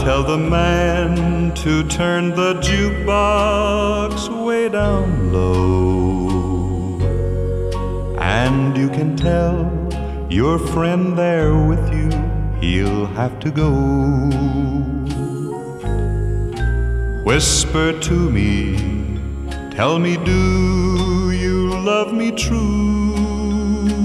tell the man to turn the jukebox way down low. And you can tell your friend there with you, he'll have to go. Whisper to me, tell me, do you love me true?